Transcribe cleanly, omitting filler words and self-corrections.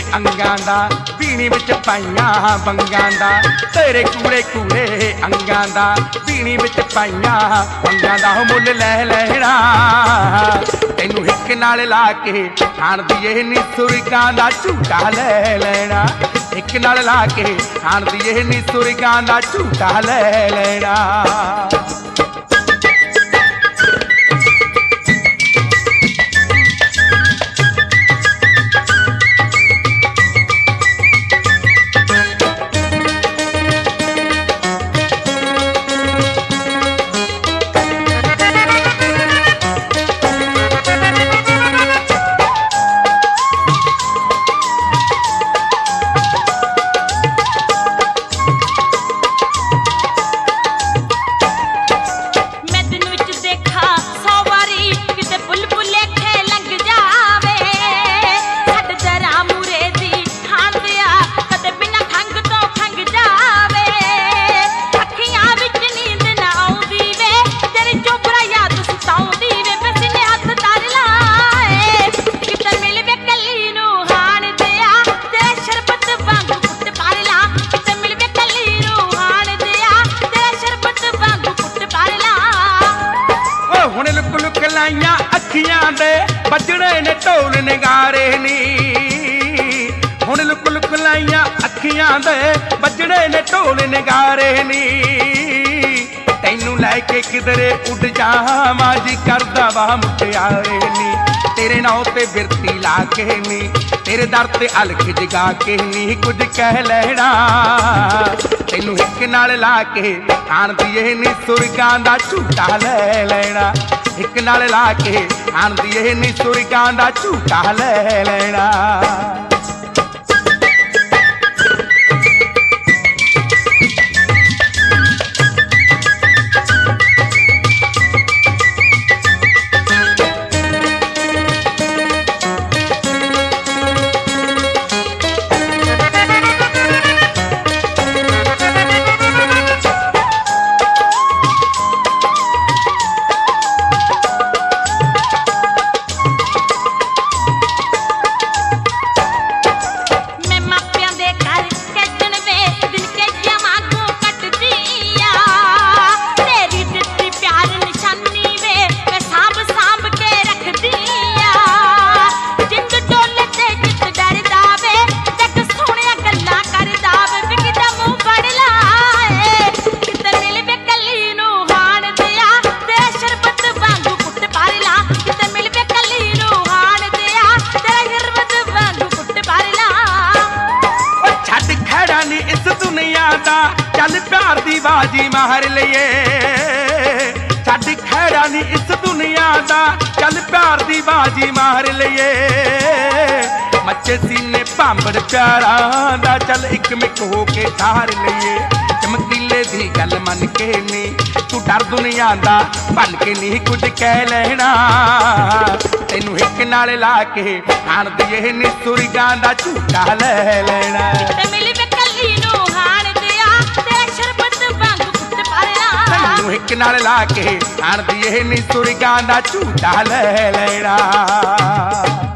अंगां दा पीणी विच पाइयां बंगां दा तेरे कूड़े कूड़े अंगां दा पीणी विच पाइयां बंगां दा हो मुल लै लैना तैनू हिक नाल ला के खाण दिए नी सुरगां दा झूटा लै लेना हिक नाल ला के खाण दिए नी सुरगां दा झूटा लै लेना। अखियां दे बजड़े ने ढोल नगारे नी हुण लुक लुक लाइया अखियां दे बजड़े ने ढोल नगारे नी तैनू लैके किधरे उड़ जावां जी करदा वाह मुटियारे नी तेरे नां ते बिरती ला के नी तेरे दर ते अलख जगा के नी कुछ कह लेना तैनू हिक नाल ला के खाण दिए नी सुरगां दा झूटा लै लेना हिक नाल ला के खाण दिए नी सुरगां दा झूटा लै लेना। चल प्यार दी बाजी मार लिए छड्ड खैरा नी इस दुनिया दा चल प्यार दी बाजी मार लिए मच्चे सीने भांबड़ प्यारा दा चल एक मिक हो के धार लिए चमकीले दी गल मन के नी तू डर दुनिया दा बन के नी कुछ कह लेना तैनू हिक नाल ला के खाण दिए नी सुरगां दा झूटा लै लेना हिक नाल ला के खाण दिए नी सुरगां दा झूटा लै लेना।